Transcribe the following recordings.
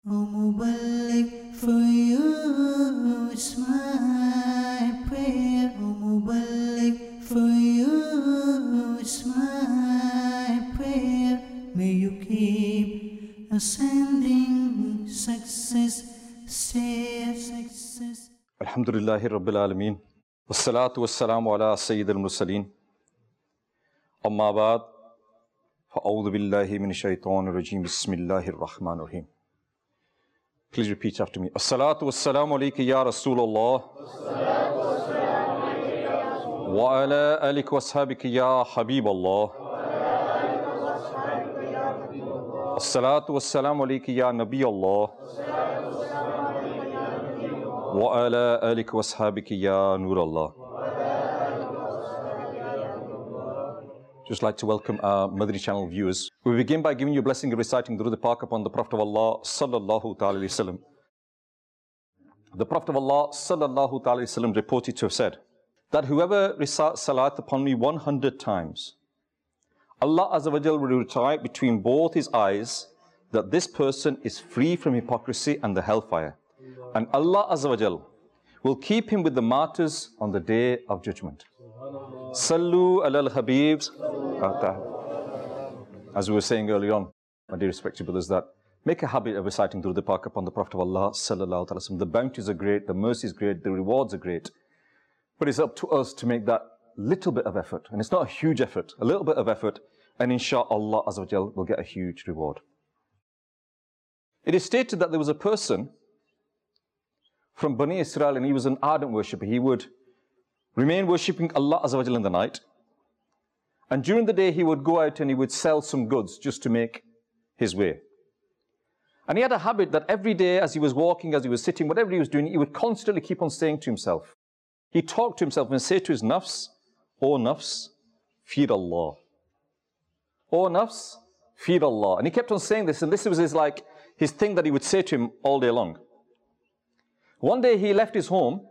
O Muballigh, for you is my prayer. O Muballigh, for you is my prayer. May you keep ascending success, stay success. Alhamdulillahi Rabbil Alameen. Wassalatu wassalamu ala Sayyid al-Mursaleen. Amma ba'd. Fa'awdu billahi min shaytanir rajim. Bismillahir Rahmanir Rahim. Please repeat after me. As-salatu wassalamu alayka ya Rasulullah. Wa ala alika wa ashabika ya Habiballah. As-salatu wassalamu alayka ya Nabi Allah. Wa ala alika wa ashabika ya Nur Allah. Just like to welcome our Madri channel viewers. We begin by giving you a blessing of reciting Durud Pak upon the Prophet of Allah sallallahu ta'ala alayhi wasallam. The Prophet of Allah sallallahu ta'ala alayhi wasallam reported to have said that whoever recites salat upon me 100 times, Allah Azza wa Jal will recite between both his eyes that this person is free from hypocrisy and the hellfire. And Allah Azza wa Jal will keep him with the martyrs on the day of judgment. Sallu ala al-Habibs. As we were saying earlier on, my dear respected brothers, that make a habit of reciting Durud Pak upon the Prophet of Allah sallallahu alaihi wasallam. The bounties are great, the mercy is great, the rewards are great. But it's up to us to make that little bit of effort. And it's not a huge effort, a little bit of effort. And inshallah Azza wa Jal will get a huge reward. It is stated that there was a person from Bani Israel and he was an ardent worshipper. He would remain worshipping Allah Azza wa Jal in the night. And during the day he would go out and he would sell some goods just to make his way. And he had a habit that every day as he was walking, as he was sitting, whatever he was doing, he would constantly keep on saying to himself. He talked to himself and say to his nafs, O nafs, fear Allah. O nafs, fear Allah. And he kept on saying this, and this was his thing that he would say to him all day long. One day he left his home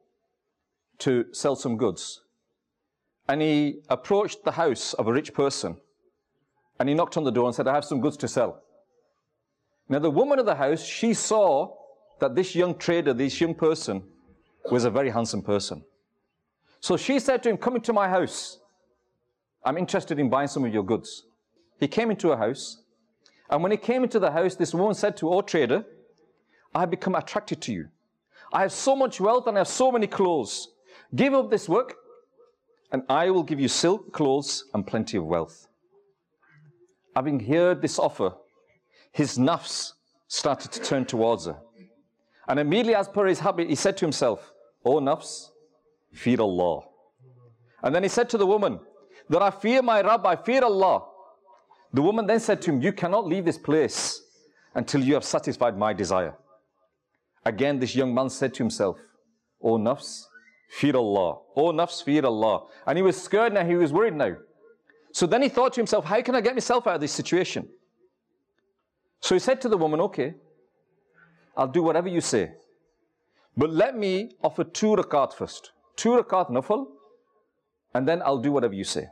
to sell some goods. And he approached the house of a rich person. And he knocked on the door and said, I have some goods to sell. Now the woman of the house, she saw that this young trader, this young person, was a very handsome person. So she said to him, come into my house. I'm interested in buying some of your goods. He came into a house. And when he came into the house, this woman said to, O trader, I have become attracted to you. I have so much wealth and I have so many clothes. Give up this work and I will give you silk clothes and plenty of wealth. Having heard this offer, his nafs started to turn towards her. And immediately as per his habit, he said to himself, O nafs, fear Allah. And then he said to the woman, that I fear my Rabb, I fear Allah. The woman then said to him, you cannot leave this place until you have satisfied my desire. Again, this young man said to himself, O nafs, fear Allah. O nafs, fear Allah. And he was scared now, he was worried now. So then he thought to himself, how can I get myself out of this situation? So he said to the woman, okay, I'll do whatever you say. But let me offer 2 rakat first. 2 rakat nafal, and then I'll do whatever you say.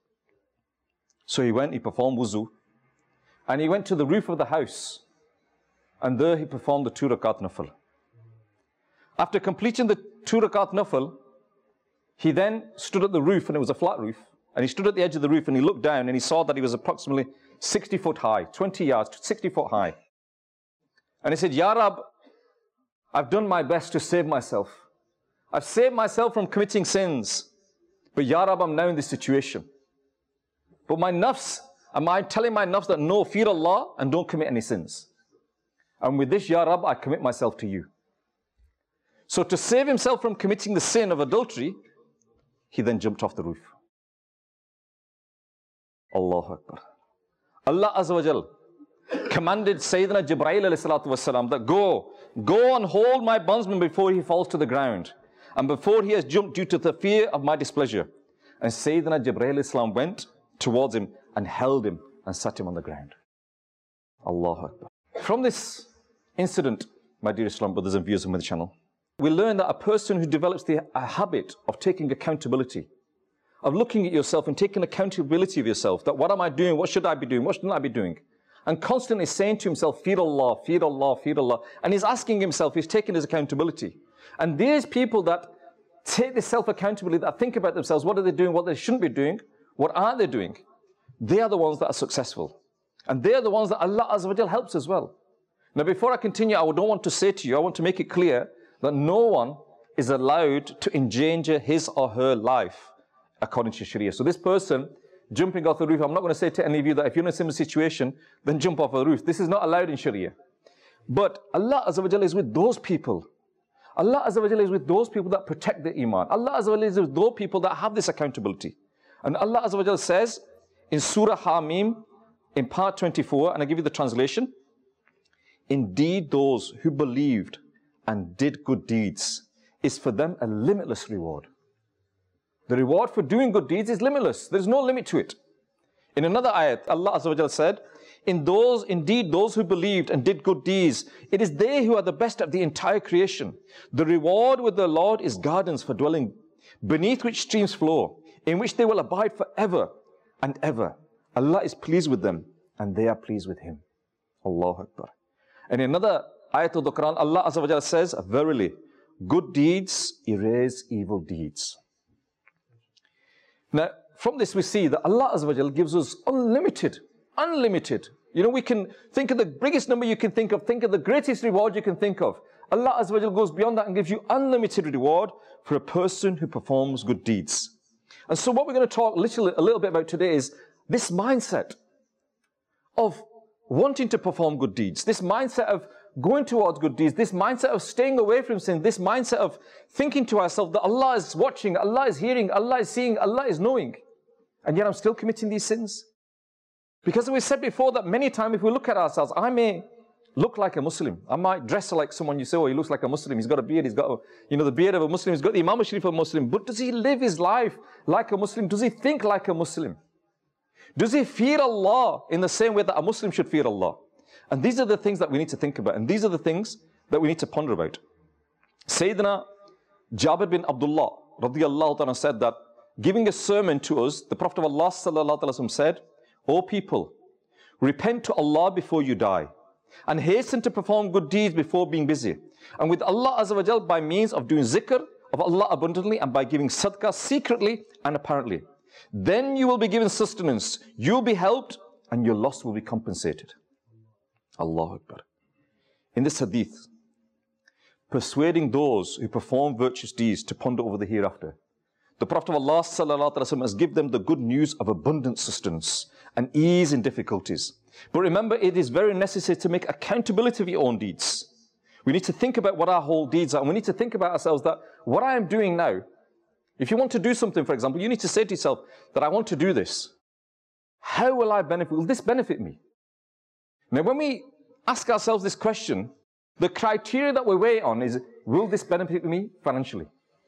So he went, he performed wuzu, and he went to the roof of the house. And there he performed the 2 rakat nafal. After completing the 2 rakat nafal, he then stood at the roof, and it was a flat roof. And he stood at the edge of the roof and he looked down and he saw that he was approximately 60 foot high, 20 yards, 60 foot high. And he said, Ya Rab, I've done my best to save myself. I've saved myself from committing sins. But Ya Rab, I'm now in this situation. But my nafs, am I telling my nafs that no, fear Allah and don't commit any sins? And with this, Ya Rab, I commit myself to you. So to save himself from committing the sin of adultery, he then jumped off the roof. Allahu Akbar. Allah Azza wa Jal commanded Sayyidina Jibreel alayhi salatu wasalam that go and hold my bondsman before he falls to the ground and before he has jumped due to the fear of my displeasure. And Sayyidina Jibreel alayhi salam went towards him and held him and sat him on the ground. Allahu Akbar. From this incident, my dear Islam brothers and viewers of my channel, we learn that a person who develops a habit of taking accountability, of looking at yourself and taking accountability of yourself, that what am I doing, what should I be doing, what shouldn't I be doing? and constantly saying to himself, fear Allah, fear Allah, fear Allah. And he's asking himself, he's taking his accountability. And these people that take this self-accountability, that think about themselves, what are they doing, what they shouldn't be doing, what aren't they doing? They are the ones that are successful. And they are the ones that Allah Azza wa Jal helps as well. Now before I continue, I don't want to say to you, I want to make it clear that no one is allowed to endanger his or her life according to Sharia. So this person jumping off the roof, I'm not going to say to any of you that if you're in a similar situation, then jump off a roof. This is not allowed in Sharia. But Allah Azza wa Jal is with those people. Allah Azza wa Jal is with those people that protect their iman. Allah Azza wa Jal is with those people that have this accountability. And Allah Azza wa Jal says in Surah Hamim, in part 24, and I give you the translation, indeed those who believed and did good deeds is for them a limitless reward. The reward for doing good deeds is limitless. There is no limit to it. In another ayat, Allah Azza wa Jal said, indeed those who believed and did good deeds, it is they who are the best of the entire creation. The reward with the Lord is gardens for dwelling, beneath which streams flow, in which they will abide forever and ever. Allah is pleased with them, and they are pleased with Him. Allahu Akbar. And in another ayat of the Quran, Allah Azza wa Jalla says, verily, good deeds erase evil deeds. Now, from this we see that Allah Azza wa Jalla gives us unlimited. You know, we can think of the biggest number you can think of the greatest reward you can think of. Allah Azza wa Jalla goes beyond that and gives you unlimited reward for a person who performs good deeds. And so what we're going to talk a little bit about today is this mindset of wanting to perform good deeds, this mindset of going towards good deeds, this mindset of staying away from sin, this mindset of thinking to ourselves that Allah is watching, Allah is hearing, Allah is seeing, Allah is knowing, and yet I'm still committing these sins. Because we said before that many times if we look at ourselves, I may look like a Muslim, I might dress like someone you say, oh, he looks like a Muslim, he's got a beard, he's got the beard of a Muslim, he's got the Imam Sharif of a Muslim, but does he live his life like a Muslim? Does he think like a Muslim? Does he fear Allah in the same way that a Muslim should fear Allah? And these are the things that we need to think about, and these are the things that we need to ponder about. Sayyidina Jabir bin Abdullah radiyallahu ta'ala said that, giving a sermon to us, the Prophet of Allah sallallahu alaihi wasallam said, O people, repent to Allah before you die, and hasten to perform good deeds before being busy. And with Allah Azza wa Jal by means of doing zikr of Allah abundantly and by giving sadaqah secretly and apparently. Then you will be given sustenance, you'll be helped, and your loss will be compensated. Allahu Akbar. In this hadith, persuading those who perform virtuous deeds to ponder over the hereafter, the Prophet of Allah sallallahu alaihi wasallam has given them the good news of abundant sustenance and ease in difficulties. But remember, it is very necessary to make accountability of your own deeds. We need to think about what our whole deeds are, and we need to think about ourselves that what I am doing now, if you want to do something, for example, you need to say to yourself that I want to do this. How will I benefit? Will this benefit me? Now, when we ask ourselves this question, the criteria that we weigh on is, will this benefit me financially?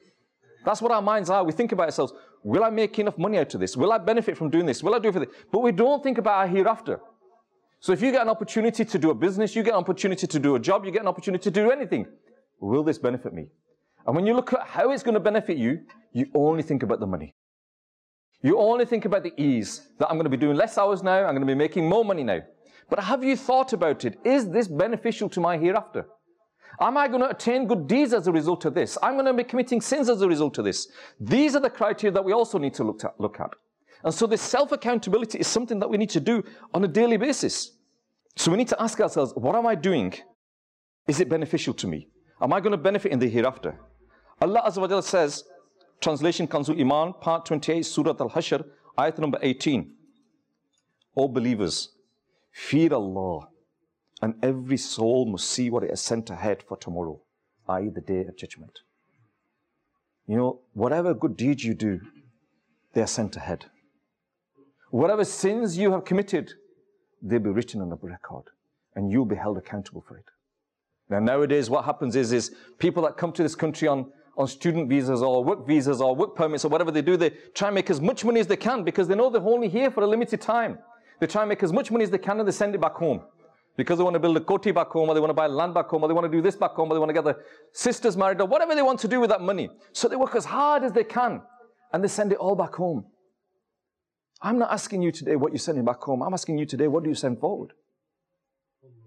That's what our minds are. We think about ourselves, will I make enough money out of this? Will I benefit from doing this? Will I do it for this? But we don't think about our hereafter. So if you get an opportunity to do a business, you get an opportunity to do a job, you get an opportunity to do anything, will this benefit me? And when you look at how it's going to benefit you, you only think about the money. You only think about the ease, that I'm going to be doing less hours now, I'm going to be making more money now. But have you thought about it? Is this beneficial to my hereafter? Am I going to attain good deeds as a result of this? I'm going to be committing sins as a result of this. These are the criteria that we also need to look at. And so this self-accountability is something that we need to do on a daily basis. So we need to ask ourselves, what am I doing? Is it beneficial to me? Am I going to benefit in the hereafter? Allah Azza wa Jalla says, translation Kanzul Iman, part 28, Surah Al-Hashr, ayat number 18. O believers, fear Allah, and every soul must see what it has sent ahead for tomorrow, i.e. the day of judgment. You know, whatever good deeds you do, they are sent ahead. Whatever sins you have committed, they'll be written on a record, and you'll be held accountable for it. Now, nowadays, what happens is people that come to this country on student visas or work permits or whatever they do, they try and make as much money as they can because they know they're only here for a limited time. They try and make as much money as they can and they send it back home. Because they want to build a koti back home, or they want to buy land back home, or they want to do this back home, or they want to get their sisters married, or whatever they want to do with that money. So they work as hard as they can and they send it all back home. I'm not asking you today what you're sending back home. I'm asking you today, what do you send forward?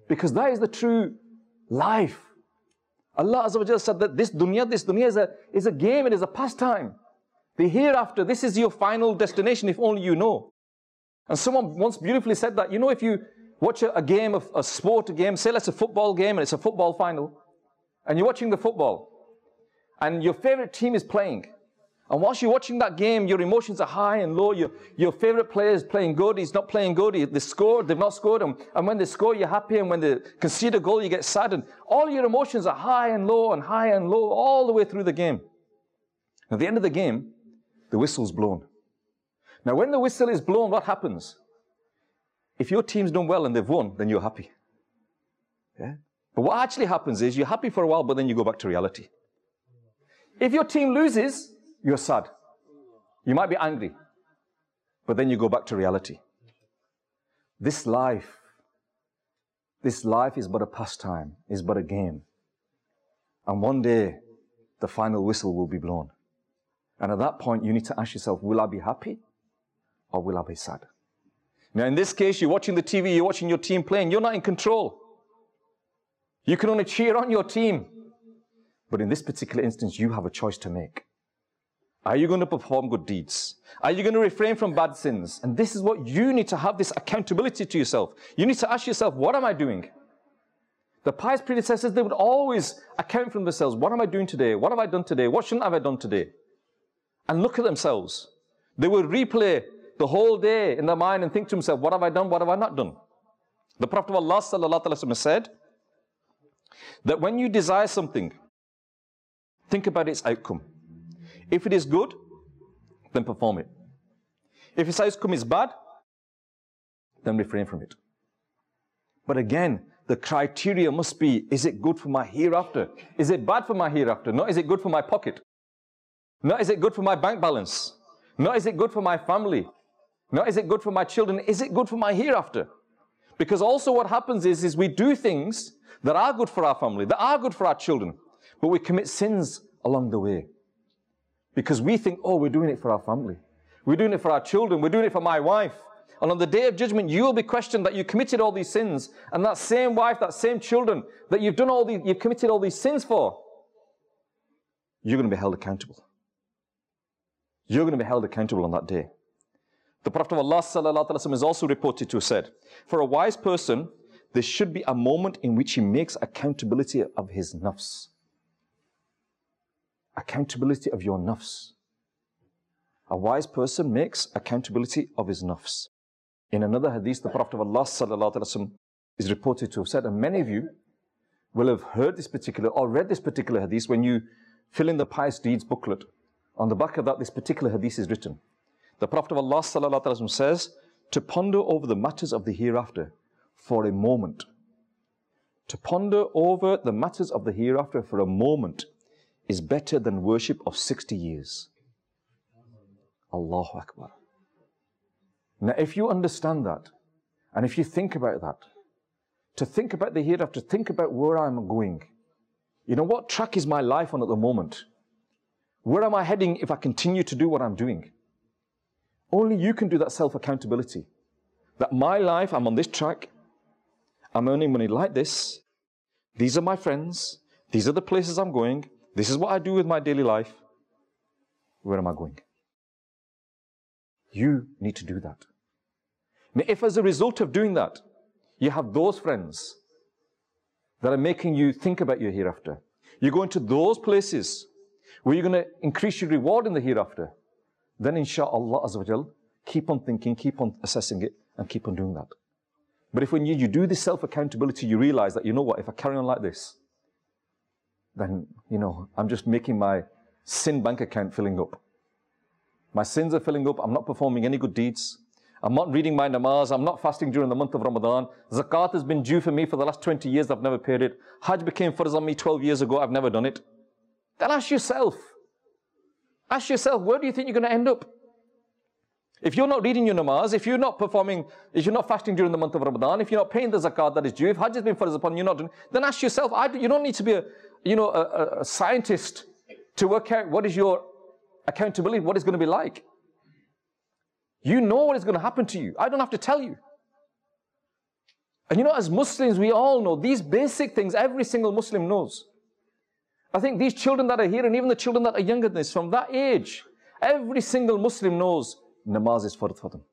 Because that is the true life. Allah Azza wa Jalla said that this dunya is a game, it is a pastime. The hereafter, this is your final destination if only you know. And someone once beautifully said that, you know, if you watch a game of a sport game, say it's a football game and it's a football final, and you're watching the football, and your favorite team is playing, and whilst you're watching that game, your emotions are high and low. Your favorite player is playing good, he's not playing good, they scored, they've not scored, and when they score, you're happy, and when they concede a goal, you get sad, and all your emotions are high and low and high and low all the way through the game. At the end of the game, the whistle's blown. Now, when the whistle is blown, what happens? If your team's done well and they've won, then you're happy. Yeah? But what actually happens is you're happy for a while, but then you go back to reality. If your team loses, you're sad. You might be angry, but then you go back to reality. This life is but a pastime, is but a game. And one day, the final whistle will be blown. And at that point, you need to ask yourself, will I be happy or will I be sad? Now, in this case, you're watching the TV, you're watching your team playing, you're not in control. You can only cheer on your team. But in this particular instance, you have a choice to make. Are you going to perform good deeds? Are you going to refrain from bad sins? And this is what you need to have, this accountability to yourself. You need to ask yourself, what am I doing? The pious predecessors, they would always account for themselves. What am I doing today? What have I done today? What shouldn't have I done today? And look at themselves. They would replay the whole day in their mind and think to themselves, what have I done? What have I not done? The Prophet of Allah sallallahu alaihi wasallam said that when you desire something, think about its outcome. If it is good, then perform it. If its outcome is bad, then refrain from it. But again, the criteria must be, is it good for my hereafter? Is it bad for my hereafter? Not is it good for my pocket? Not is it good for my bank balance? Not is it good for my family? Not is it good for my children? Is it good for my hereafter? Because also what happens is we do things that are good for our family, that are good for our children, but we commit sins along the way. Because we think, oh, we're doing it for our family. We're doing it for our children. We're doing it for my wife. And on the day of judgment, you will be questioned that you committed all these sins. And that same wife, that same children that you've committed all these sins for, you're going to be held accountable. You're going to be held accountable on that day. The Prophet of Allah sallallahu alaihi wasallam is also reported to have said, for a wise person, there should be a moment in which he makes accountability of his nafs. Accountability of your nafs. A wise person makes accountability of his nafs. In another hadith, the Prophet of Allah sallallahu alaihi wasallam is reported to have said, and many of you will have heard this particular or read this particular hadith when you fill in the pious deeds booklet. On the back of that, this particular hadith is written. The Prophet of Allah sallallahu alaihi wasallam says, to ponder over the matters of the hereafter for a moment. To ponder over the matters of the hereafter for a moment is better than worship of 60 years. Allahu Akbar. Now, if you understand that, and if you think about that, to think about the hereafter, think about where I'm going. You know, what track is my life on at the moment? Where am I heading if I continue to do what I'm doing? Only you can do that self-accountability. That my life, I'm on this track, I'm earning money like this, these are my friends, these are the places I'm going, this is what I do with my daily life. Where am I going? You need to do that. Now, if as a result of doing that, you have those friends that are making you think about your hereafter, you go into those places where you're going to increase your reward in the hereafter, then insha'Allah Azza wa Jal, keep on thinking, keep on assessing it, and keep on doing that. But if when you do this self-accountability, you realize that, you know what, if I carry on like this, then, you know, I'm just making my sin bank account filling up. My sins are filling up, I'm not performing any good deeds, I'm not reading my namaz, I'm not fasting during the month of Ramadan, zakat has been due for me for the last 20 years, I've never paid it, Hajj became farz on me 12 years ago, I've never done it. Then ask yourself, where do you think you're going to end up? If you're not reading your namaz, if you're not performing, if you're not fasting during the month of Ramadan, if you're not paying the zakat that is due, if Hajj has been farz upon you, not doing, then ask yourself, you don't need to be a scientist to work out what is your accountability, what it's going to be like. You know what is going to happen to you. I don't have to tell you. And you know, as Muslims, we all know these basic things, every single Muslim knows. I think these children that are here, and even the children that are younger than this, from that age, every single Muslim knows namaz is fard for them.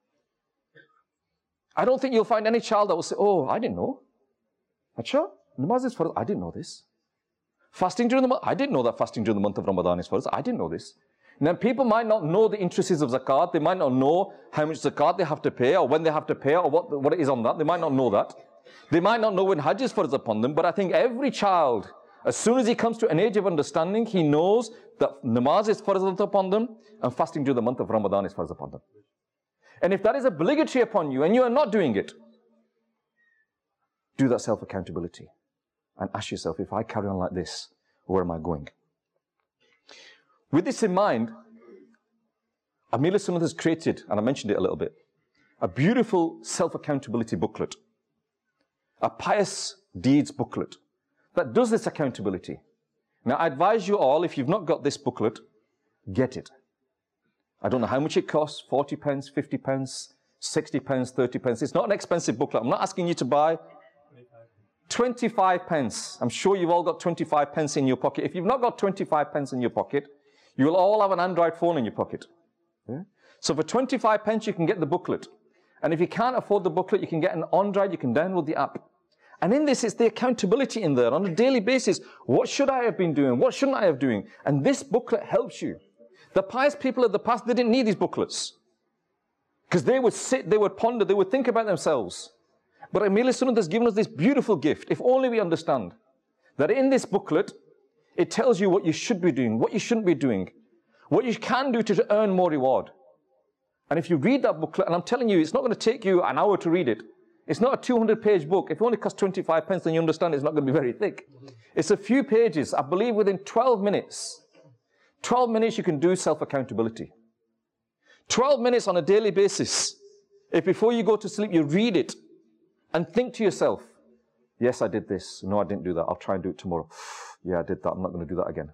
I don't think you'll find any child that will say, oh, I didn't know. Acha, namaz is fard, I didn't know this. Fasting during the month, I didn't know that fasting during the month of Ramadan is fard, I didn't know this. Now, people might not know the intricacies of zakat, they might not know how much zakat they have to pay, or when they have to pay, or what it is on that, they might not know that. They might not know when Hajj is fard upon them, but I think every child, as soon as he comes to an age of understanding, he knows that namaz is fard upon them, and fasting during the month of Ramadan is fard upon them. And if that is obligatory upon you, and you are not doing it, do that self-accountability, and ask yourself, if I carry on like this, where am I going? With this in mind, Amir Sunnah has created, and I mentioned it a little bit, a beautiful self-accountability booklet, a pious deeds booklet that does this accountability. Now, I advise you all, if you've not got this booklet, get it. I don't know how much it costs, 40 pence, 50 pence, 60 pence, 30 pence. It's not an expensive booklet. I'm not asking you to buy 25 pence. I'm sure you've all got 25 pence in your pocket. If you've not got 25 pence in your pocket, you will all have an Android phone in your pocket. Yeah? So for 25 pence, you can get the booklet. And if you can't afford the booklet, you can get an Android, you can download the app. And in this, it's the accountability in there on a daily basis. What should I have been doing? What shouldn't I have doing? And this booklet helps you. The pious people of the past, they didn't need these booklets. Because they would sit, they would ponder, they would think about themselves. But Amir Sunnah has given us this beautiful gift. If only we understand that in this booklet, it tells you what you should be doing, what you shouldn't be doing, what you can do to earn more reward. And if you read that booklet, and I'm telling you, it's not going to take you an hour to read it. It's not a 200-page book. If it only costs 25 pence, then you understand it's not going to be very thick. It's a few pages. I believe within 12 minutes, 12 minutes you can do self-accountability. 12 minutes on a daily basis. If before you go to sleep, you read it and think to yourself, yes, I did this. No, I didn't do that. I'll try and do it tomorrow. Yeah, I did that. I'm not going to do that again.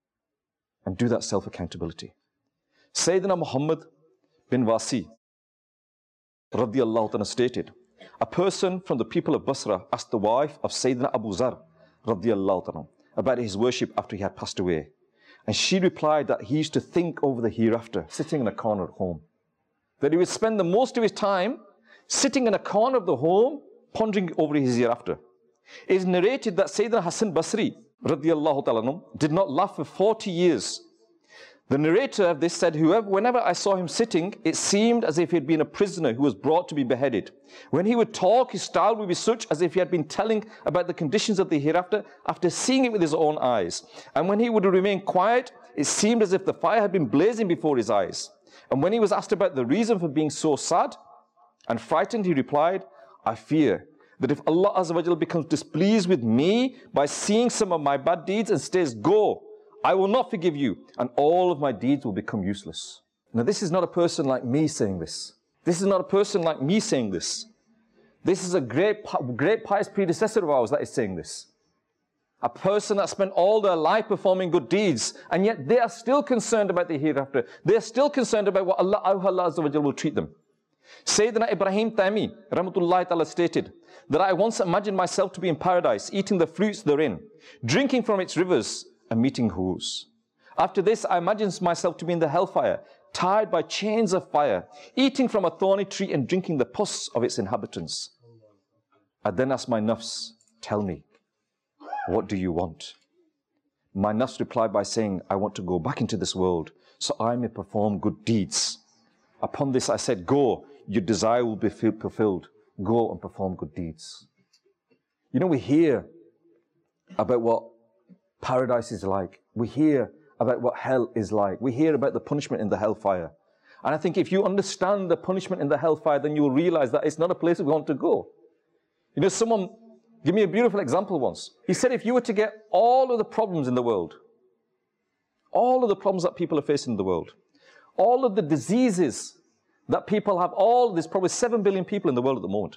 And do that self-accountability. Sayyidina Muhammad bin Wasi, radiyallahu ta'ala, stated, a person from the people of Basra asked the wife of Sayyidina Abu Zar, radiyallahu ta'ala, about his worship after he had passed away. And she replied that he used to think over the hereafter, sitting in a corner at home. That he would spend the most of his time sitting in a corner of the home, pondering over his hereafter. It is narrated that Sayyidina Hassan Basri, radiyallahu ta'ala, did not laugh for 40 years. The narrator of this said, whenever I saw him sitting, it seemed as if he had been a prisoner who was brought to be beheaded. When he would talk, his style would be such as if he had been telling about the conditions of the hereafter after seeing it with his own eyes. And when he would remain quiet, it seemed as if the fire had been blazing before his eyes. And when he was asked about the reason for being so sad and frightened, he replied, I fear that if Allah Azza wa Jalla becomes displeased with me by seeing some of my bad deeds and says, go, I will not forgive you, and all of my deeds will become useless. Now, this is not a person like me saying this. This is not a person like me saying this. This is a great pious predecessor of ours that is saying this. A person that spent all their life performing good deeds, and yet they are still concerned about the hereafter. They are still concerned about what Allah Azza wa Jalla will treat them. Sayyidina Ibrahim Taymi, rahmatullahi ta'ala, stated that I once imagined myself to be in paradise, eating the fruits therein, drinking from its rivers, and meeting hurs. After this, I imagined myself to be in the hellfire, tied by chains of fire, eating from a thorny tree and drinking the pus of its inhabitants. I then asked my nafs, tell me, what do you want? My nafs replied by saying, I want to go back into this world so I may perform good deeds. Upon this I said, go, your desire will be fulfilled. Go and perform good deeds. You know, we hear about what paradise is like. We hear about what hell is like. We hear about the punishment in the hellfire. And I think if you understand the punishment in the hellfire, then you will realize that it's not a place we want to go. You know, someone gave me a beautiful example once. He said if you were to get all of the problems in the world, all of the problems that people are facing in the world, all of the diseases that people have, there's probably 7 billion people in the world at the moment.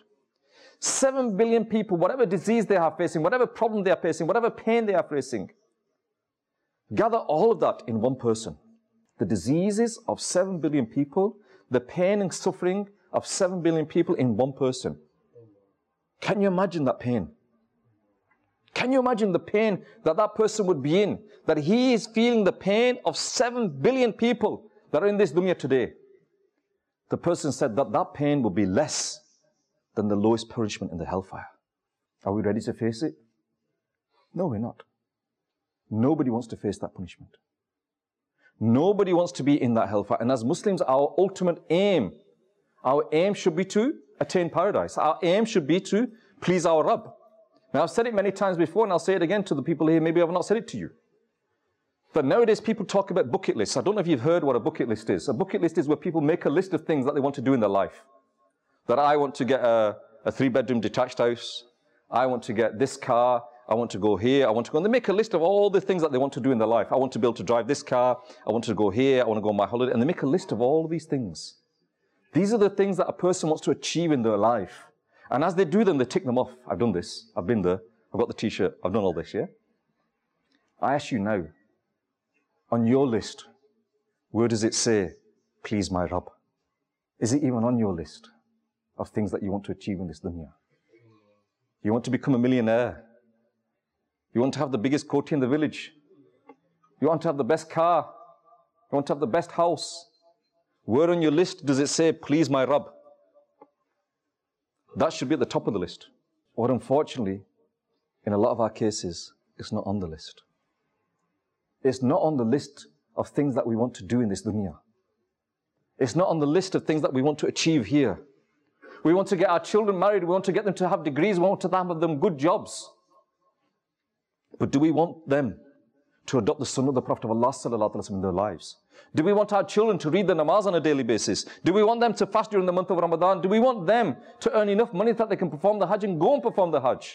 7 billion people, whatever disease they are facing, whatever problem they are facing, whatever pain they are facing, gather all of that in one person. The diseases of 7 billion people, the pain and suffering of 7 billion people in one person. Can you imagine that pain? Can you imagine the pain that that person would be in? That he is feeling the pain of 7 billion people that are in this dunya today. The person said that that pain will be less than the lowest punishment in the hellfire. Are we ready to face it? No, we're not. Nobody wants to face that punishment. Nobody wants to be in that hellfire. And as Muslims, our ultimate aim, our aim should be to attain paradise. Our aim should be to please our Rabb. Now, I've said it many times before, and I'll say it again to the people here. Maybe I've not said it to you. But nowadays, people talk about bucket lists. I don't know if you've heard what a bucket list is. A bucket list is where people make a list of things that they want to do in their life. That I want to get a 3-bedroom detached house. I want to get this car. I want to go here. I want to go. And they make a list of all the things that they want to do in their life. I want to be able to drive this car. I want to go here. I want to go on my holiday. And they make a list of all of these things. These are the things that a person wants to achieve in their life. And as they do them, they tick them off. I've done this. I've been there. I've got the t-shirt. I've done all this, yeah? I ask you now, on your list, where does it say, please my Rabb? Is it even on your list of things that you want to achieve in this dunya? You want to become a millionaire. You want to have the biggest koti in the village. You want to have the best car. You want to have the best house. Where on your list does it say, please my Rabb? That should be at the top of the list. Or unfortunately, in a lot of our cases, it's not on the list. It's not on the list of things that we want to do in this dunya. It's not on the list of things that we want to achieve here. We want to get our children married. We want to get them to have degrees. We want to have them good jobs. But do we want them to adopt the sunnah of the Prophet of Allah sallallahu alaihi wasallam in their lives? Do we want our children to read the namaz on a daily basis? Do we want them to fast during the month of Ramadan? Do we want them to earn enough money that they can perform the Hajj and go and perform the Hajj?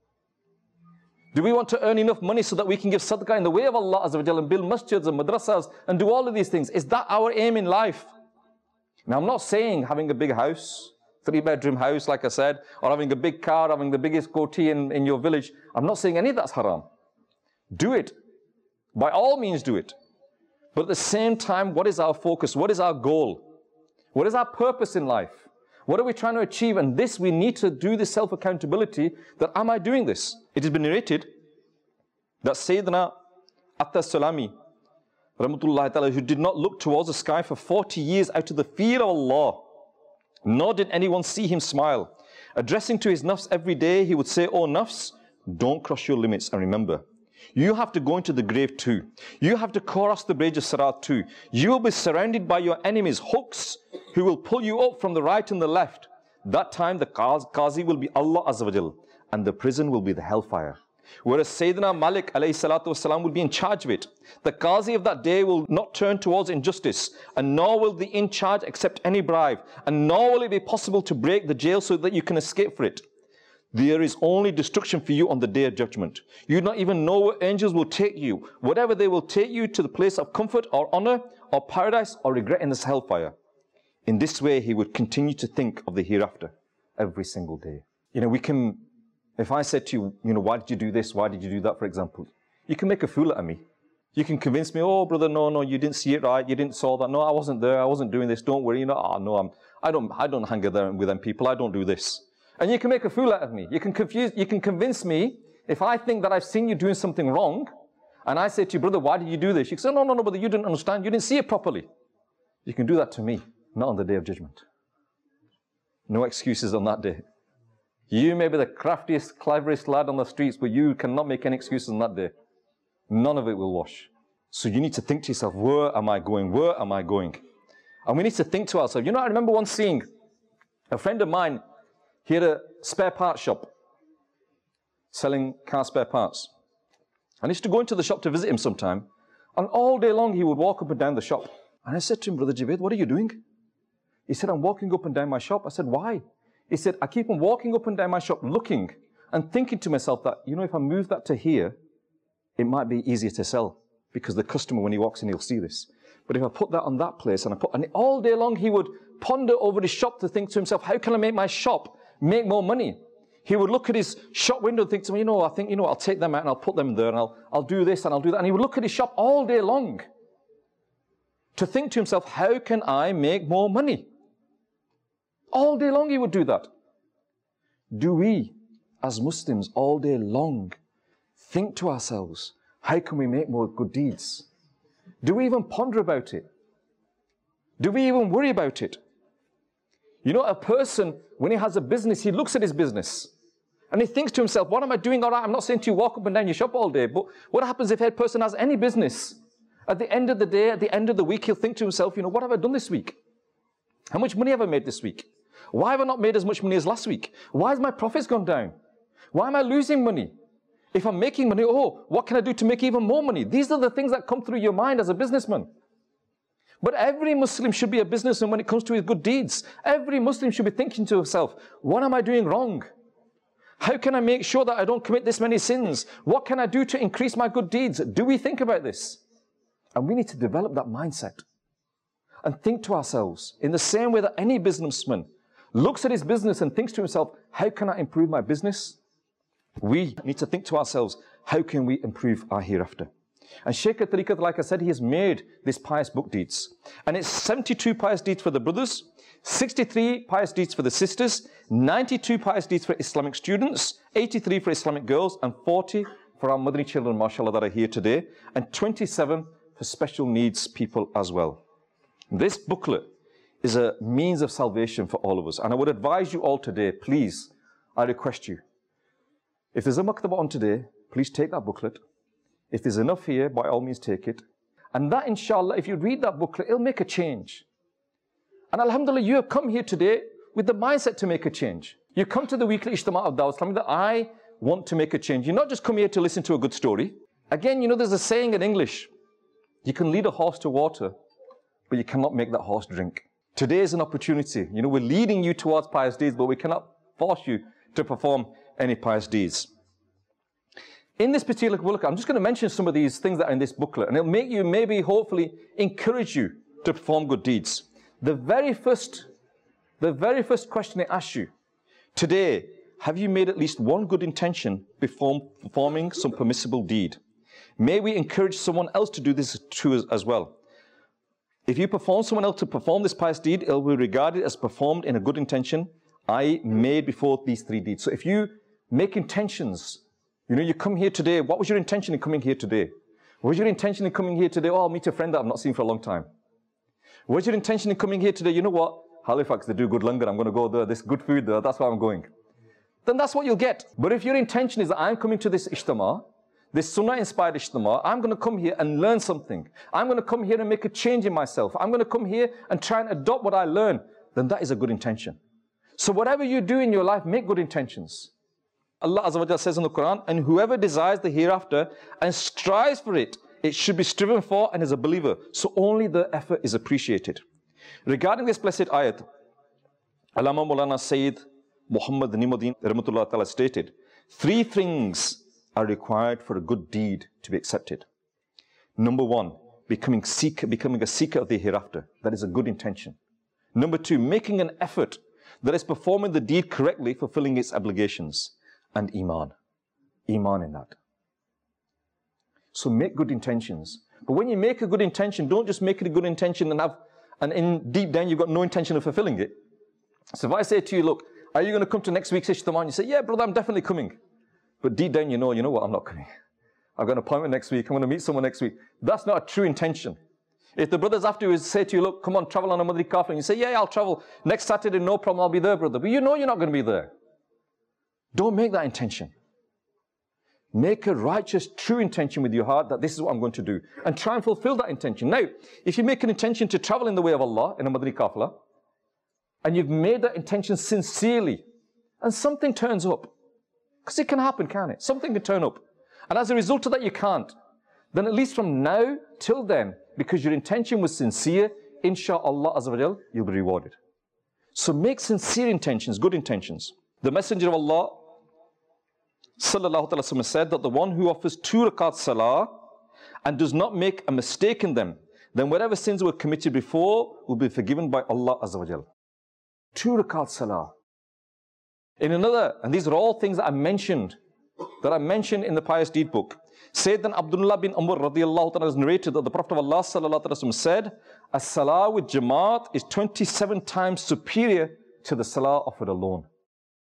Do we want to earn enough money so that we can give sadaqah in the way of Allah Azza wa Jalla and build masjids and madrasas and do all of these things? Is that our aim in life? Now, I'm not saying having a big house, 3-bedroom house, like I said, or having a big car, having the biggest goatee in your village. I'm not saying any of that's haram. Do it. By all means, do it. But at the same time, what is our focus? What is our goal? What is our purpose in life? What are we trying to achieve? And this, we need to do this self-accountability that, am I doing this? It has been narrated that Sayyidina Atta Salami, Rahmatullahi Ta'ala, who did not look towards the sky for 40 years out of the fear of Allah, nor did anyone see him smile. Addressing to his nafs every day, he would say, "O nafs, don't cross your limits, and remember, you have to go into the grave too. You have to cross the bridge of Sirat too. You will be surrounded by your enemies, hooks, who will pull you up from the right and the left. That time the qazi will be Allah Azza wa Jal, and the prison will be the hellfire. Whereas Sayyidina Malik alayhi salatu wasalam will be in charge of it. The qazi of that day will not turn towards injustice, and nor will the in charge accept any bribe, and nor will it be possible to break the jail so that you can escape for it. There is only destruction for you on the day of judgment. You do not even know where angels will take you. Whatever they will take you to the place of comfort or honor or paradise or regret in this hellfire." In this way, he would continue to think of the hereafter every single day. You know, we can, if I said to you, why did you do this? Why did you do that, for example? You can make a fool out of me. You can convince me, "Oh, brother, no, you didn't see it right. You didn't saw that. No, I wasn't there. I wasn't doing this. Don't worry. I don't hang there with them people. I don't do this." And you can make a fool out of me. You can convince me if I think that I've seen you doing something wrong, and I say to you, "Brother, why did you do this?" You can say, no, brother, you didn't understand. You didn't see it properly. You can do that to me, not on the day of judgment. No excuses on that day. You may be the craftiest, cleverest lad on the streets, but you cannot make any excuses on that day. None of it will wash. So you need to think to yourself, where am I going? Where am I going? And we need to think to ourselves. I remember once seeing a friend of mine. He had a spare parts shop, selling car spare parts. And I used to go into the shop to visit him sometime, and all day long he would walk up and down the shop. And I said to him, "Brother Javed, what are you doing?" He said, "I'm walking up and down my shop." I said, "Why?" He said, "I keep on walking up and down my shop, looking and thinking to myself that, if I move that to here, it might be easier to sell, because the customer, when he walks in, he'll see this. But if I put that on that place, and all day long he would ponder over his shop to think to himself, how can I make my shop make more money? He would look at his shop window and think to me, I think, I'll take them out and I'll put them there, and I'll do this and I'll do that." And he would look at his shop all day long to think to himself, how can I make more money? All day long he would do that. Do we, as Muslims, all day long, think to ourselves, how can we make more good deeds? Do we even ponder about it? Do we even worry about it? You know, a person, when he has a business, he looks at his business and he thinks to himself, what am I doing? All right, I'm not saying to you walk up and down your shop all day, but what happens if a person has any business? At the end of the day, at the end of the week, he'll think to himself, you know, what have I done this week? How much money have I made this week? Why have I not made as much money as last week? Why has my profits gone down? Why am I losing money? If I'm making money, oh, what can I do to make even more money? These are the things that come through your mind as a businessman. But every Muslim should be a businessman when it comes to his good deeds. Every Muslim should be thinking to himself, what am I doing wrong? How can I make sure that I don't commit this many sins? What can I do to increase my good deeds? Do we think about this? And we need to develop that mindset and think to ourselves in the same way that any businessman looks at his business and thinks to himself, how can I improve my business? We need to think to ourselves, how can we improve our hereafter? And Shaykh al-Tariqat, like I said, he has made this pious book deeds. And it's 72 pious deeds for the brothers, 63 pious deeds for the sisters, 92 pious deeds for Islamic students, 83 for Islamic girls, and 40 for our Madani children, mashallah, that are here today, and 27 for special needs people as well. This booklet is a means of salvation for all of us. And I would advise you all today, please, I request you, if there's a maktaba on today, please take that booklet. If there's enough here, by all means take it. And that, inshallah, if you read that booklet, it'll make a change. And alhamdulillah, you have come here today with the mindset to make a change. You come to the weekly Ijtima of Dawah Islami that I want to make a change. You're not just come here to listen to a good story. Again, you know, there's a saying in English, you can lead a horse to water, but you cannot make that horse drink. Today is an opportunity. You know, we're leading you towards pious deeds, but we cannot force you to perform any pious deeds. In this particular booklet, I'm just going to mention some of these things that are in this booklet, and it'll make you, maybe, hopefully, encourage you to perform good deeds. The very first question it asks you, today, have you made at least one good intention before performing some permissible deed? May we encourage someone else to do this too as well. If you perform someone else to perform this pious deed, it will be regarded as performed in a good intention, I made before these three deeds. So if you make intentions, you know, you come here today, what was your intention in coming here today? What was your intention in coming here today? Oh, I'll meet a friend that I've not seen for a long time. What was your intention in coming here today? You know what? Halifax, they do good langar. I'm going to go there. There's good food there. That's why I'm going. Then that's what you'll get. But if your intention is that I'm coming to this Ijtima, this Sunnah-inspired Ijtima, I'm going to come here and learn something. I'm going to come here and make a change in myself. I'm going to come here and try and adopt what I learn. Then that is a good intention. So whatever you do in your life, make good intentions. Allah Azza wa Jalla says in the Quran, and whoever desires the hereafter and strives for it, it should be striven for and is a believer. So only the effort is appreciated. Regarding this blessed ayat, Allama Maulana Sayyid Muhammad Nimuddin Rahmatullah Ta'ala stated, 3 things are required for a good deed to be accepted. Number 1, becoming a seeker of the hereafter. That is a good intention. Number 2, making an effort, that is performing the deed correctly, fulfilling its obligations. And Iman in that. So make good intentions. But when you make a good intention, don't just make it a good intention and in deep down you've got no intention of fulfilling it. So if I say to you, look, are you going to come to next week's Ijtima? You say, yeah, brother, I'm definitely coming. But deep down you know what, I'm not coming. I've got an appointment next week, I'm going to meet someone next week. That's not a true intention. If the brothers afterwards say to you, look, come on, travel on a Madri Qafla, and you say, yeah, I'll travel next Saturday, no problem, I'll be there, brother. But you know you're not going to be there. Don't make that intention. Make a righteous, true intention with your heart that this is what I'm going to do. And try and fulfill that intention. Now, if you make an intention to travel in the way of Allah in a Madri Qafla, and you've made that intention sincerely, and something turns up, because it can happen, can't it? Something can turn up. And as a result of that you can't, then at least from now till then, because your intention was sincere, inshaAllah Azza wa Jal, you'll be rewarded. So make sincere intentions, good intentions. The Messenger of Allah Sallallahu Alaihi Wasallam said that the one who offers 2 rakat salah and does not make a mistake in them, then whatever sins were committed before will be forgiven by Allah Azza wa Jal. 2 rakat salah. In another, and these are all things that I mentioned in the pious deed book. Sayyidina Abdullah bin Umar radiyallahu ta'ala has narrated that the Prophet of Allah Sallallahu Alaihi Wasallam said, a salah with Jamaat is 27 times superior to the salah offered alone.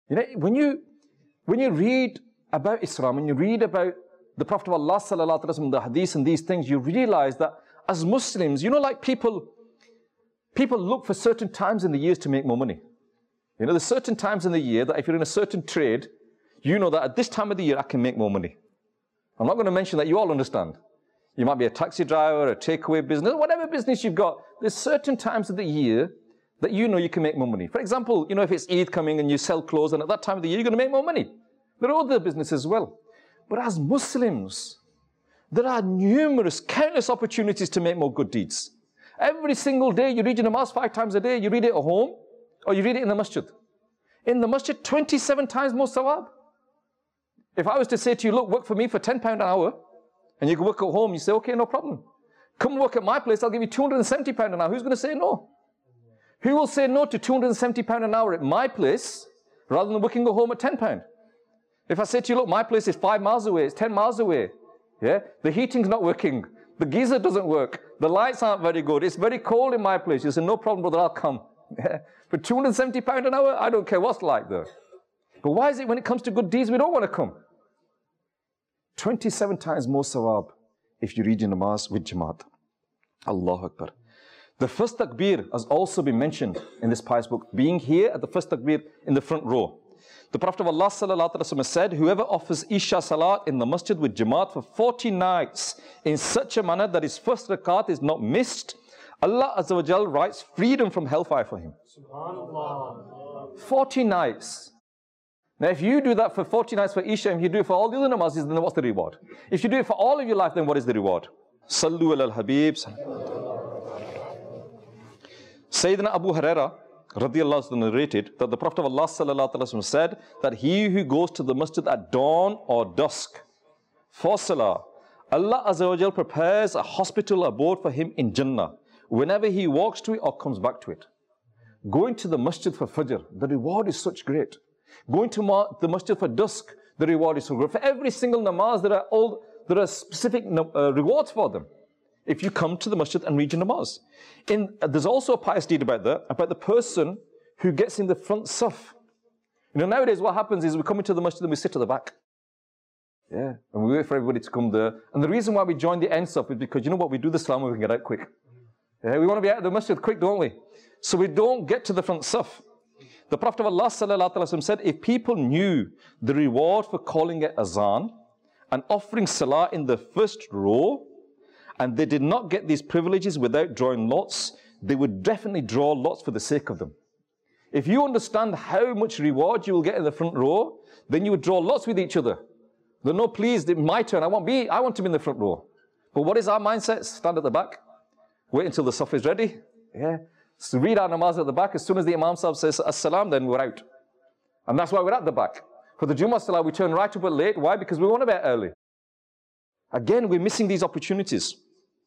You know, when you read about Islam, when you read about the Prophet of Allah sallallahu alaihi wasallam, the hadith and these things, you realize that as Muslims, you know, like people look for certain times in the years to make more money. You know, there's certain times in the year that if you're in a certain trade, you know that at this time of the year I can make more money. I'm not going to mention that, you all understand. You might be a taxi driver, a takeaway business, whatever business you've got, there's certain times of the year that you know you can make more money. For example, you know, if it's Eid coming and you sell clothes, and at that time of the year you're going to make more money. There are other businesses as well. But as Muslims, there are numerous, countless opportunities to make more good deeds. Every single day you read your namaz 5 times a day, you read it at home, or you read it in the masjid. In the masjid, 27 times more sawab. If I was to say to you, look, work for me for £10 an hour, and you can work at home, you say, okay, no problem. Come work at my place, I'll give you £270 an hour. Who's going to say no? Who will say no to £270 an hour at my place, rather than working at home at £10? If I say to you, look, my place is 5 miles away, it's 10 miles away. Yeah? The heating's not working. The geyser doesn't work. The lights aren't very good. It's very cold in my place. You say, no problem, brother, I'll come. Yeah? For £270 an hour, I don't care what's like though. But why is it when it comes to good deeds, we don't want to come? 27 times more sawab if you read your namaz with Jamaat. Allahu Akbar. The first takbir has also been mentioned in this pious book, being here at the first takbir in the front row. The Prophet of Allah sallallahu alaihi wasallam said, whoever offers Isha Salat in the masjid with Jamaat for 40 nights in such a manner that his first rakat is not missed, Allah Azza wa Jal writes freedom from hellfire for him. Subhanallah. 40 nights. Now if you do that for 40 nights for Isha, and you do it for all the other namazis, then what's the reward? If you do it for all of your life, then what is the reward? Sallu ala al-Habib. Sayyidina Abu Huraira radiyallahu anhu narrated that the Prophet of Allah sallallahu alaihi wasallam said that he who goes to the masjid at dawn or dusk for salah, Allah Azza wa Jal prepares a hospitable abode for him in Jannah whenever he walks to it or comes back to it. Going to the masjid for Fajr, the reward is such great. Going to the masjid for dusk, the reward is so great. For every single namaz, there are specific rewards for them. If you come to the masjid and read your namaz. There's also a pious deed about the person who gets in the front saf. You know, nowadays what happens is we come into the masjid and we sit at the back. Yeah, and we wait for everybody to come there. And the reason why we join the end saf is because, you know what, we do the salam and we can get out quick. Yeah, we want to be out of the masjid quick, don't we? So we don't get to the front saf. The Prophet of Allah sallallahu alaihi wasallam said, if people knew the reward for calling it azan and offering salah in the first row, and they did not get these privileges without drawing lots, they would definitely draw lots for the sake of them. If you understand how much reward you will get in the front row, then you would draw lots with each other. No, please, it's my turn. I want to be in the front row. But what is our mindset? Stand at the back. Wait until the saf is ready. Yeah. So read our namaz at the back. As soon as the Imam Sahib says as-salam, then we're out. And that's why we're at the back. For the Jummah Salah, we turn right up at late. Why? Because we want to be early. Again, we're missing these opportunities.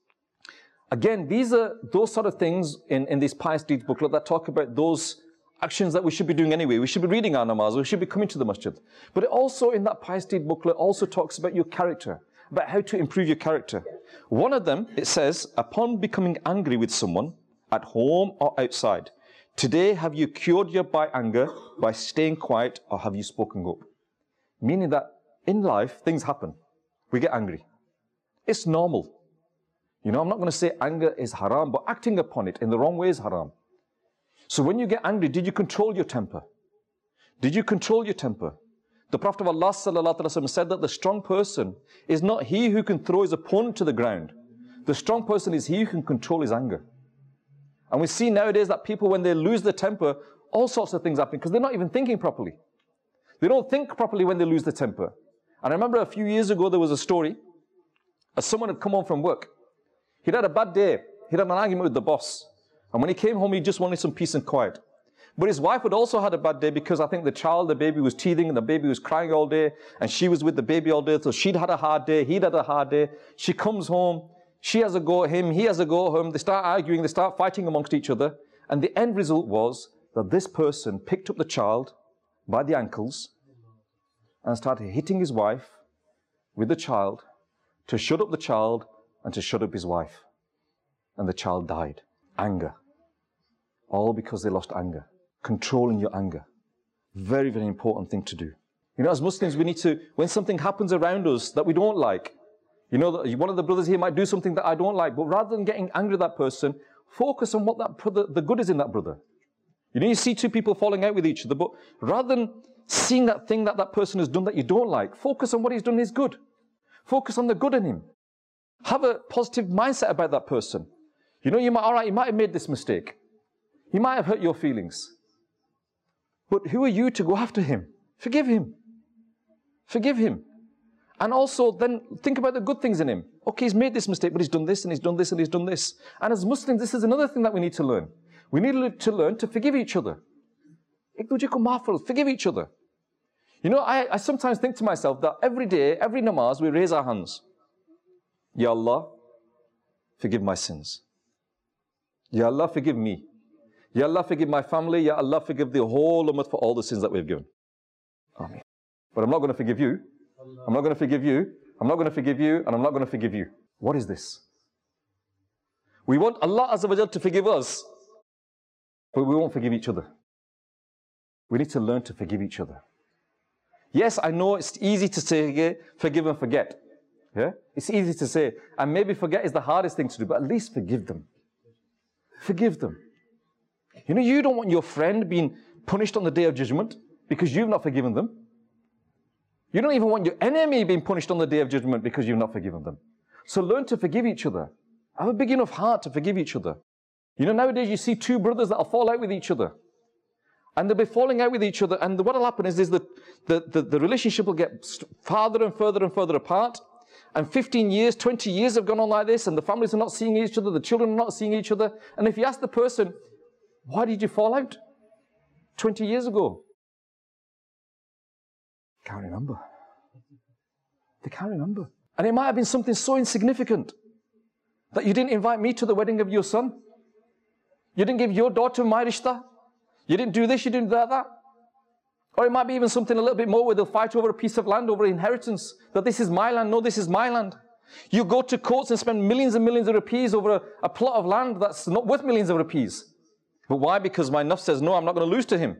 Again, these are those sort of things in this pious deeds booklet that talk about those actions that we should be doing anyway. We should be reading our namaz, we should be coming to the masjid. But it also, in that pious deed booklet, also talks about your character, about how to improve your character. One of them, it says, upon becoming angry with someone, at home or outside, today have you cured your anger by staying quiet, or have you spoken up? Meaning that in life, things happen. We get angry. It's normal. You know, I'm not going to say anger is haram, but acting upon it in the wrong way is haram. So when you get angry, did you control your temper? Did you control your temper? The Prophet of Allah sallallahu alaihi wasallam said that the strong person is not he who can throw his opponent to the ground. The strong person is he who can control his anger. And we see nowadays that people, when they lose their temper, all sorts of things happen because they're not even thinking properly. They don't think properly when they lose their temper. And I remember a few years ago there was a story. Someone had come home from work. He'd had a bad day. He'd had an argument with the boss. And when he came home, he just wanted some peace and quiet. But his wife had also had a bad day because I think the baby was teething and the baby was crying all day. And she was with the baby all day. So she'd had a hard day. He'd had a hard day. She comes home. She has a go at him. He has a go at him. They start arguing. They start fighting amongst each other. And the end result was that this person picked up the child by the ankles and started hitting his wife with the child to shut up the child and to shut up his wife. And the child died. Anger. All because they lost anger. Controlling your anger. Very, very important thing to do. You know, as Muslims, we need to, when something happens around us that we don't like, you know, one of the brothers here might do something that I don't like, but rather than getting angry at that person, focus on what that brother, the good is in that brother. You know, you see two people falling out with each other, but rather than seeing that thing that that person has done that you don't like, focus on what he's done is good. Focus on the good in him. Have a positive mindset about that person. You know, you might have made this mistake. He might have hurt your feelings. But who are you to go after him? Forgive him. Forgive him. And also then think about the good things in him. Okay, he's made this mistake, but he's done this and he's done this and he's done this. And as Muslims, this is another thing that we need to learn. We need to learn to forgive each other. Forgive each other. You know, I sometimes think to myself that every day, every namaz, we raise our hands. Ya Allah, forgive my sins. Ya Allah, forgive me. Ya Allah, forgive my family. Ya Allah, forgive the whole ummah for all the sins that we've given. Ameen. But I'm not going to forgive you. I'm not going to forgive you. I'm not going to forgive you. And I'm not going to forgive you. What is this? We want Allah Azza wa Jal to forgive us, but we won't forgive each other. We need to learn to forgive each other. Yes, I know it's easy to say forgive and forget. Yeah? It's easy to say, and maybe forget is the hardest thing to do, but at least forgive them. Forgive them. You know, you don't want your friend being punished on the Day of Judgment because you've not forgiven them. You don't even want your enemy being punished on the Day of Judgment because you've not forgiven them. So learn to forgive each other. Have a big enough heart to forgive each other. You know, nowadays you see two brothers that will fall out with each other. And they'll be falling out with each other. And what will happen is the relationship will get farther and further and further apart. And 15 years, 20 years have gone on like this. And the families are not seeing each other. The children are not seeing each other. And if you ask the person, why did you fall out 20 years ago? Can't remember. They can't remember. And it might have been something so insignificant that you didn't invite me to the wedding of your son. You didn't give your daughter my rishta. You didn't do this, you didn't do that. Or it might be even something a little bit more where they'll fight over a piece of land, over inheritance. That this is my land, no, this is my land. You go to courts and spend millions and millions of rupees over a plot of land that's not worth millions of rupees. But why? Because my nafs says, no, I'm not going to lose to him.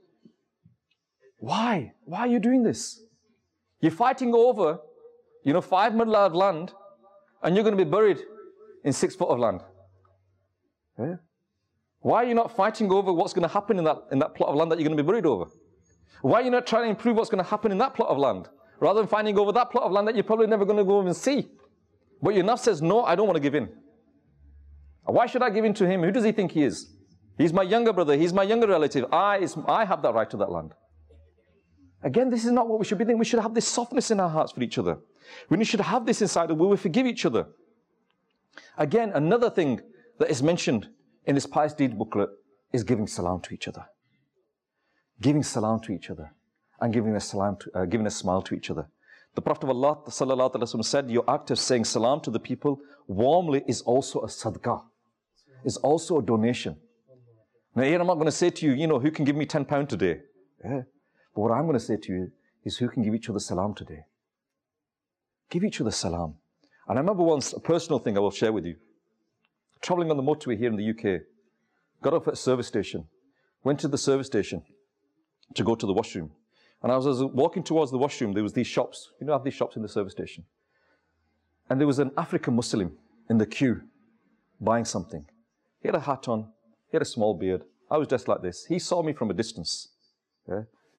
Why? Why are you doing this? You're fighting over, 5 mirla of land, and you're going to be buried in 6 foot of land. Yeah? Why are you not fighting over what's going to happen in that plot of land that you're going to be buried over? Why are you not trying to improve what's going to happen in that plot of land, rather than fighting over that plot of land that you're probably never going to go and see? But your nafs says, no, I don't want to give in. Why should I give in to him? Who does he think he is? He's my younger brother. He's my younger relative. I have that right to that land. Again, this is not what we should be thinking. We should have this softness in our hearts for each other. We should have this inside where we forgive each other. Again, another thing that is mentioned in this pious deed booklet is giving salam to each other. Giving salam to each other and giving a smile to each other. The Prophet of Allah sallallahu alaihi wasallam said, your act of saying salam to the people warmly is also a sadaqah. Is also a donation. Now here I'm not going to say to you, who can give me £10 today? Yeah. But what I'm going to say to you is who can give each other salam today? Give each other salam. And I remember once, a personal thing I will share with you. Traveling on the motorway here in the UK, got off at a service station, went to the service station to go to the washroom. And as I was walking towards the washroom, there was these shops. You know, I have these shops in the service station. And there was an African Muslim in the queue buying something. He had a hat on, he had a small beard. I was dressed like this. He saw me from a distance. Yeah?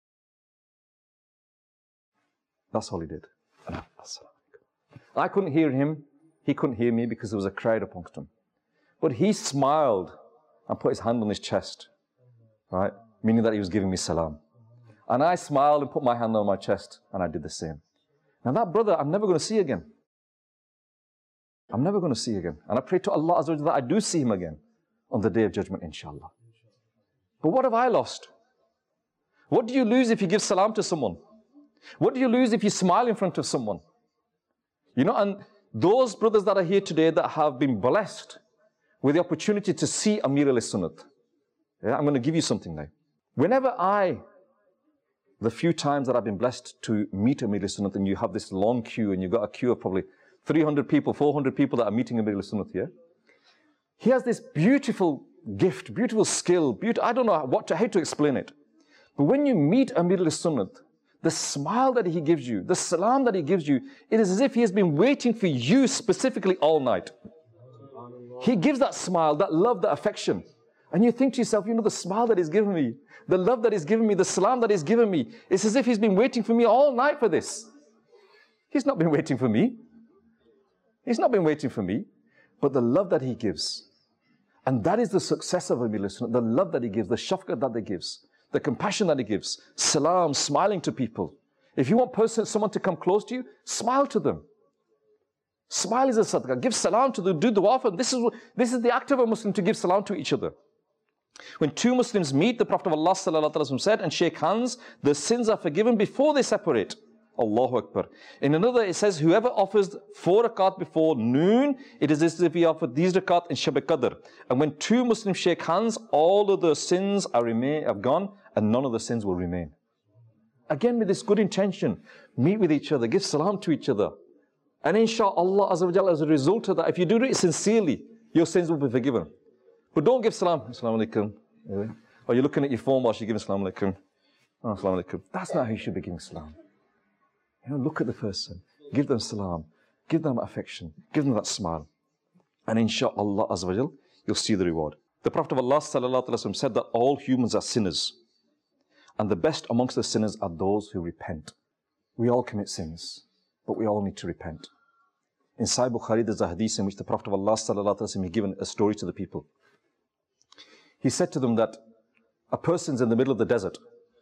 That's all he did. I couldn't hear him. He couldn't hear me because there was a crowd amongst him. But he smiled and put his hand on his chest, right? Meaning that he was giving me salam. And I smiled and put my hand on my chest and I did the same. Now that brother, I'm never going to see again. I'm never going to see again. And I pray to Allah Azza wa Jalla that I do see him again on the Day of Judgment, inshallah. But what have I lost? What do you lose if you give salam to someone? What do you lose if you smile in front of someone? And those brothers that are here today that have been blessed with the opportunity to see Amir al-Sunnat, I'm going to give you something now. Whenever the few times that I've been blessed to meet Amir al-Sunnat, and you have this long queue, and you've got a queue of probably 300 people, 400 people that are meeting Amir al-Sunnat here, he has this beautiful gift, beautiful skill, I don't know how to explain it. But when you meet Amir al-Sunnah, the smile that he gives you, the salam that he gives you, it is as if he has been waiting for you specifically all night. He gives that smile, that love, that affection. And you think to yourself, you know, the smile that he's given me, the love that he's given me, the salam that he's given me, it's as if he's been waiting for me all night for this. He's not been waiting for me. He's not been waiting for me. But the love that he gives, and that is the success of Amir al-Sunnah, the love that he gives, the shafqat that he gives, the compassion that he gives, salam, smiling to people. If you want someone to come close to you, smile to them. Smile is a sadaqah. Give salam to them, do dua for them. This is the act of a Muslim, to give salam to each other. When two Muslims meet, the Prophet of Allah ﷺ said, and shake hands, their sins are forgiven before they separate. Allahu Akbar. In another it says, whoever offers 4 rakat before noon, it is as if he offered these rakat in Shab Qadr. And when two Muslims shake hands, all of the sins have gone, and none of the sins will remain. Again, with this good intention, meet with each other, give salam to each other. And inshaAllah, as a result of that, if you do it sincerely, your sins will be forgiven. But don't give salam, assalamu alaikum. Or you're looking at your phone whilst you're giving assalamu alaikum. Oh, assalamu alaikum. That's not how you should be giving salam. You know, look at the person, give them salam, give them affection, give them that smile. And inshaAllah azza wa jal, you'll see the reward. The Prophet of Allah sallallahu alaihi wasallam said that all humans are sinners. And the best amongst the sinners are those who repent. We all commit sins, but we all need to repent. In Sahih Bukhari, there's a hadith in which the Prophet of Allah sallallahu alaihi wasallam, he given a story to the people. He said to them that a person's in the middle of the desert.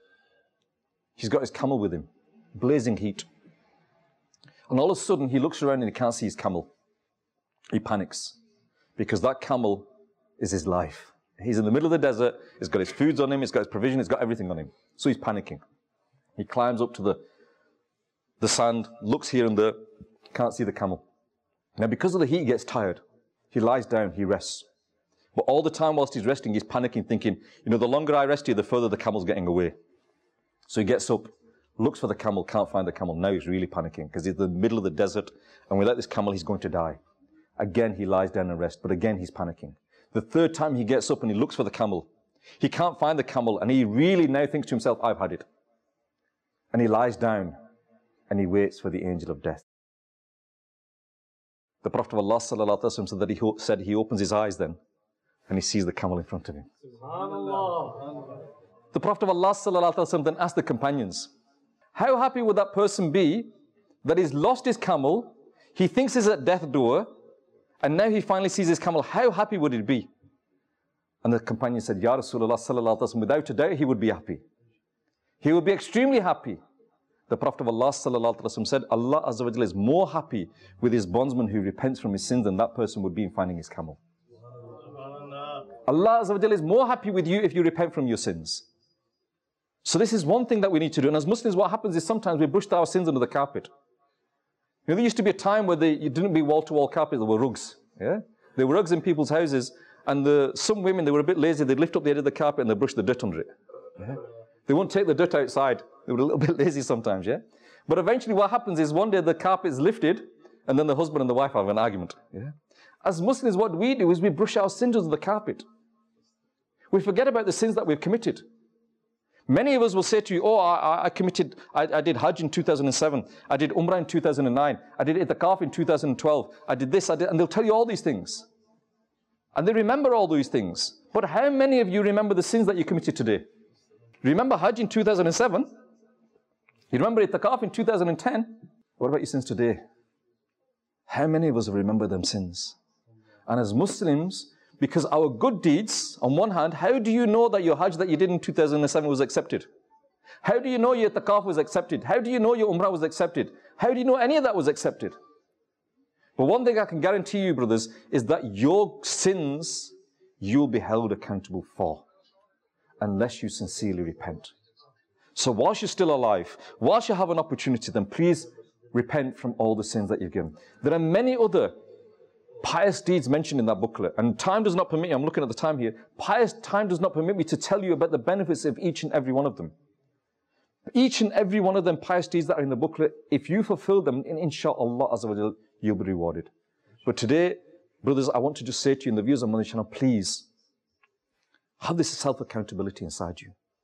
He's got his camel with him, blazing heat. And all of a sudden, he looks around and he can't see his camel. He panics because that camel is his life. He's in the middle of the desert. He's got his foods on him. He's got his provision. He's got everything on him. So he's panicking. He climbs up to the sand, looks here and there, can't see the camel. Now, because of the heat, he gets tired. He lies down, he rests. But all the time whilst he's resting, he's panicking, thinking, you know, the longer I rest here, the further the camel's getting away. So he gets up, looks for the camel, can't find the camel. Now he's really panicking because he's in the middle of the desert, and without this camel, he's going to die. Again, he lies down and rests, but again, he's panicking. The third time he gets up and he looks for the camel. He can't find the camel, and he really now thinks to himself, I've had it. And he lies down and he waits for the angel of death. The Prophet of Allah sallallahu alaihi wasallam said that said he opens his eyes then and he sees the camel in front of him. The Prophet of Allah sallallahu alaihi wasallam then asked the companions, how happy would that person be that he's lost his camel, he thinks he's at death's door, and now he finally sees his camel? How happy would it be? And the companion said, Ya Rasulullah sallallahu alaihi wasallam, without a doubt he would be happy. He would be extremely happy. The Prophet of Allah sallallahu alaihi wasallam said, Allah azza wa jalla is more happy with his bondsman who repents from his sins than that person would be in finding his camel. Allah azza wa jalla is more happy with you if you repent from your sins. So this is one thing that we need to do. And as Muslims, what happens is sometimes we brushed our sins under the carpet. You know, there used to be a time where you didn't be wall-to-wall carpet, there were rugs. Yeah? There were rugs in people's houses, and some women, they were a bit lazy, they'd lift up the edge of the carpet and they'd brush the dirt under it. Yeah? They won't take the dirt outside. They were a little bit lazy sometimes, yeah? But eventually what happens is one day the carpet is lifted, and then the husband and the wife have an argument. Yeah? As Muslims, what we do is we brush our sins under the carpet. We forget about the sins that we've committed. Many of us will say to you, oh, I did Hajj in 2007, I did Umrah in 2009, I did Itikaf in 2012, I did this, and they'll tell you all these things. And they remember all these things. But how many of you remember the sins that you committed today? Remember Hajj in 2007? You remember Itikaf in 2010? What about your sins today? How many of us remember them sins? And as Muslims, because our good deeds, on one hand, how do you know that your Hajj that you did in 2007 was accepted? How do you know your Itikaf was accepted? How do you know your Umrah was accepted? How do you know any of that was accepted? But one thing I can guarantee you, brothers, is that your sins, you'll be held accountable for, unless you sincerely repent. So whilst you're still alive, whilst you have an opportunity, then please repent from all the sins that you've given. There are many other pious deeds mentioned in that booklet, and time does not permit me, I'm looking at the time here, time does not permit me to tell you about the benefits of each and every one of them. Each and every one of them pious deeds that are in the booklet, if you fulfill them, inshaAllah azza wa jal, you'll be rewarded. But today, brothers, I want to just say to you in the views of Madani Channel, please have this self-accountability inside you.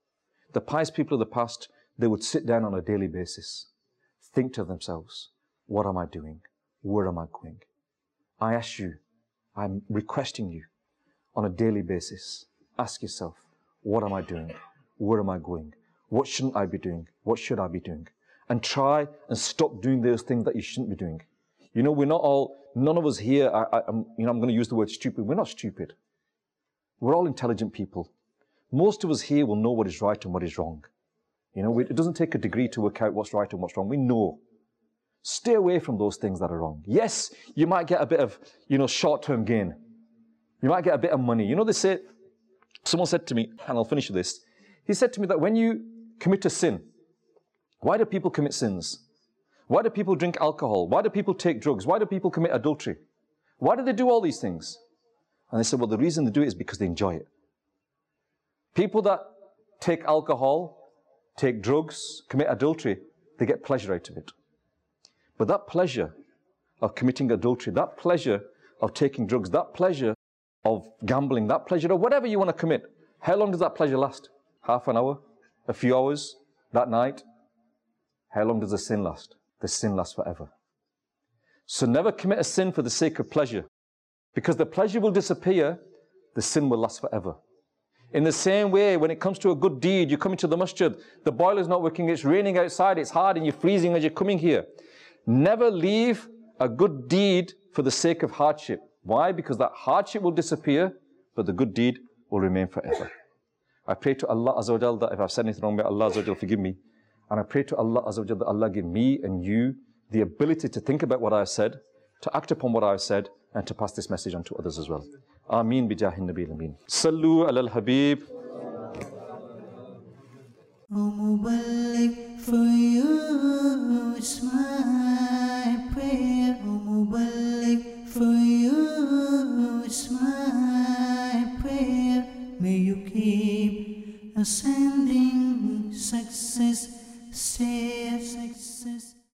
The pious people of the past, they would sit down on a daily basis, think to themselves, what am I doing? Where am I going? I ask you, I'm requesting you on a daily basis, ask yourself, what am I doing? Where am I going? What shouldn't I be doing? What should I be doing? And try and stop doing those things that you shouldn't be doing. You know, we're not all, none of us here, I'm going to use the word stupid. We're not stupid. We're all intelligent people. Most of us here will know what is right and what is wrong. You know, it doesn't take a degree to work out what's right and what's wrong. We know. Stay away from those things that are wrong. Yes, you might get a bit of, short-term gain. You might get a bit of money. You know, they say, someone said to me, and I'll finish with this. He said to me that when you commit a sin, why do people commit sins? Why do people drink alcohol? Why do people take drugs? Why do people commit adultery? Why do they do all these things? And they said, well, the reason they do it is because they enjoy it. People that take alcohol, take drugs, commit adultery, they get pleasure out of it. But that pleasure of committing adultery, that pleasure of taking drugs, that pleasure of gambling, that pleasure of whatever you want to commit, how long does that pleasure last? Half an hour? A few hours? That night? How long does the sin last? The sin lasts forever. So never commit a sin for the sake of pleasure. Because the pleasure will disappear, the sin will last forever. In the same way, when it comes to a good deed, you come into the masjid, the boiler's not working, it's raining outside, it's hard and you're freezing as you're coming here. Never leave a good deed for the sake of hardship. Why? Because that hardship will disappear, but the good deed will remain forever. I pray to Allah Azza wa Jal that if I've said anything wrong, may Allah Azza wa Jal forgive me. And I pray to Allah Azza wa Jal that Allah give me and you the ability to think about what I have said, to act upon what I have said, and to pass this message on to others as well. Ameen bijahin nabil ameen. Sallu ala al-habib. O Muballigh, for you is my prayer. O Muballigh, for you is my prayer. May you keep ascending success, stay success.